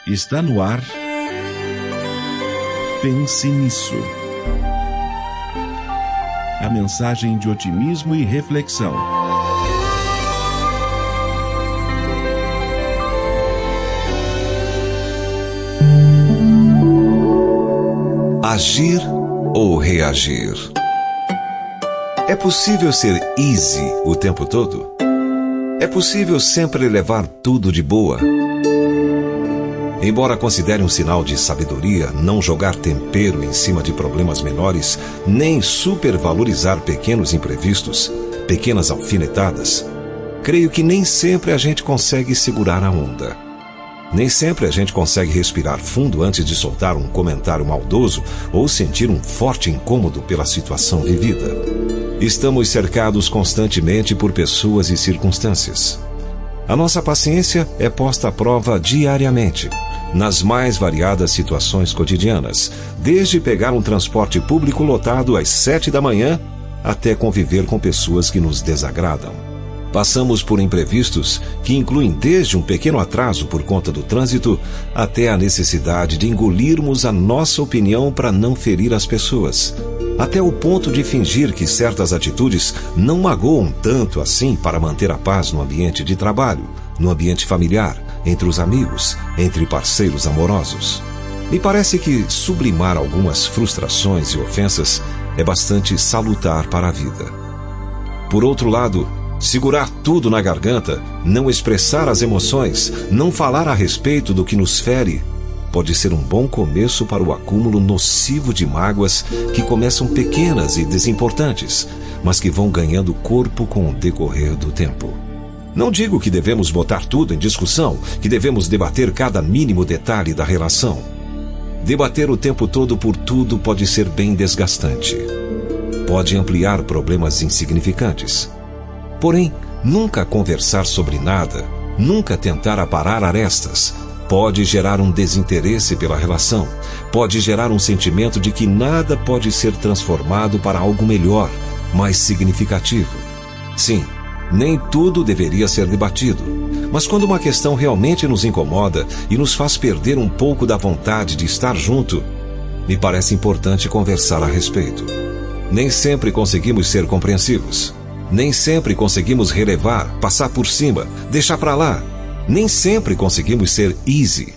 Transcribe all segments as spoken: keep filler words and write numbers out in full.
Está no ar. Pense nisso. A mensagem de otimismo e reflexão. Agir ou reagir? É possível ser easy o tempo todo? É possível sempre levar tudo de boa? Embora considere um sinal de sabedoria não jogar tempero em cima de problemas menores, nem supervalorizar pequenos imprevistos, pequenas alfinetadas, creio que nem sempre a gente consegue segurar a onda. Nem sempre a gente consegue respirar fundo antes de soltar um comentário maldoso ou sentir um forte incômodo pela situação vivida. Estamos cercados constantemente por pessoas e circunstâncias. A nossa paciência é posta à prova diariamente, nas mais variadas situações cotidianas, desde pegar um transporte público lotado às sete da manhã até conviver com pessoas que nos desagradam. Passamos por imprevistos que incluem desde um pequeno atraso por conta do trânsito até a necessidade de engolirmos a nossa opinião para não ferir as pessoas, até o ponto de fingir que certas atitudes não magoam tanto assim para manter a paz no ambiente de trabalho, no ambiente familiar, entre os amigos, entre parceiros amorosos. Me parece que sublimar algumas frustrações e ofensas é bastante salutar para a vida. Por outro lado, segurar tudo na garganta, não expressar as emoções, não falar a respeito do que nos fere, pode ser um bom começo para o acúmulo nocivo de mágoas que começam pequenas e desimportantes, mas que vão ganhando corpo com o decorrer do tempo. Não digo que devemos botar tudo em discussão, que devemos debater cada mínimo detalhe da relação. Debater o tempo todo por tudo pode ser bem desgastante. Pode ampliar problemas insignificantes. Porém, nunca conversar sobre nada, nunca tentar aparar arestas, pode gerar um desinteresse pela relação, pode gerar um sentimento de que nada pode ser transformado para algo melhor, mais significativo. Sim, nem tudo deveria ser debatido, mas quando uma questão realmente nos incomoda e nos faz perder um pouco da vontade de estar junto, me parece importante conversar a respeito. Nem sempre conseguimos ser compreensivos. Nem sempre conseguimos relevar, passar por cima, deixar pra lá. Nem sempre conseguimos ser easy.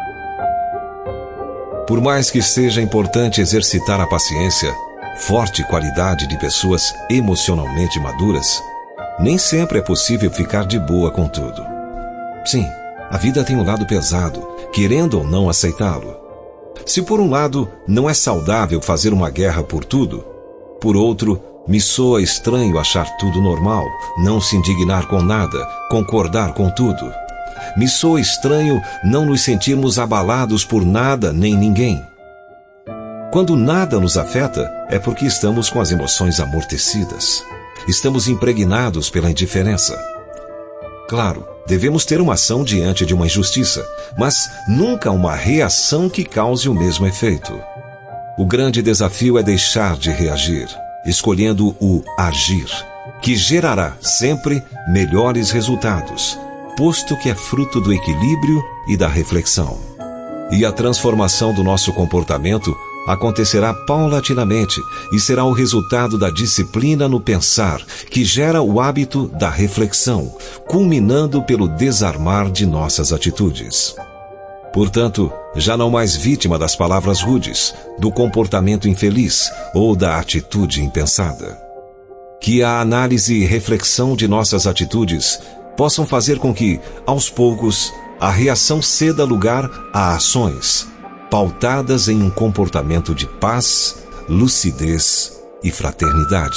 Por mais que seja importante exercitar a paciência, forte qualidade de pessoas emocionalmente maduras, nem sempre é possível ficar de boa com tudo. Sim, a vida tem um lado pesado, querendo ou não aceitá-lo. Se por um lado não é saudável fazer uma guerra por tudo, por outro, me soa estranho achar tudo normal, não se indignar com nada, concordar com tudo. Me soa estranho não nos sentirmos abalados por nada nem ninguém. Quando nada nos afeta, é porque estamos com as emoções amortecidas. Estamos impregnados pela indiferença. Claro, devemos ter uma ação diante de uma injustiça, mas nunca uma reação que cause o mesmo efeito. O grande desafio é deixar de reagir, escolhendo o agir, que gerará sempre melhores resultados, posto que é fruto do equilíbrio e da reflexão. E a transformação do nosso comportamento acontecerá paulatinamente e será o resultado da disciplina no pensar, que gera o hábito da reflexão, culminando pelo desarmar de nossas atitudes. Portanto, já não mais vítima das palavras rudes, do comportamento infeliz ou da atitude impensada. Que a análise e reflexão de nossas atitudes possam fazer com que, aos poucos, a reação ceda lugar a ações, pautadas em um comportamento de paz, lucidez e fraternidade.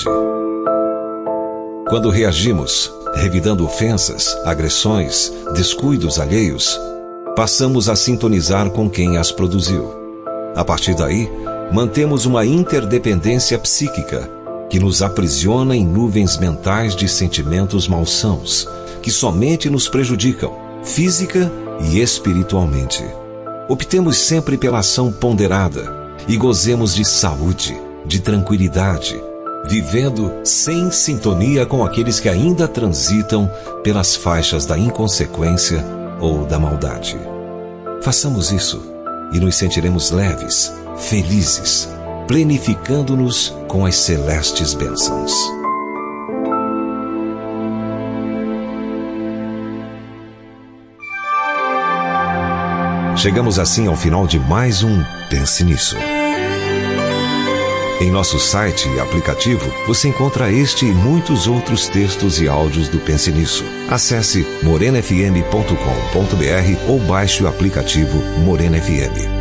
Quando reagimos, revidando ofensas, agressões, descuidos alheios, passamos a sintonizar com quem as produziu. A partir daí, mantemos uma interdependência psíquica que nos aprisiona em nuvens mentais de sentimentos malsãos, que somente nos prejudicam, física e espiritualmente. Optemos sempre pela ação ponderada e gozemos de saúde, de tranquilidade, vivendo sem sintonia com aqueles que ainda transitam pelas faixas da inconsequência ou da maldade. Façamos isso e nos sentiremos leves, felizes, plenificando-nos com as celestes bênçãos. Chegamos assim ao final de mais um Pense Nisso. Em nosso site e aplicativo, você encontra este e muitos outros textos e áudios do Pense Nisso. Acesse morena f m ponto com ponto b r ou baixe o aplicativo Morena F M.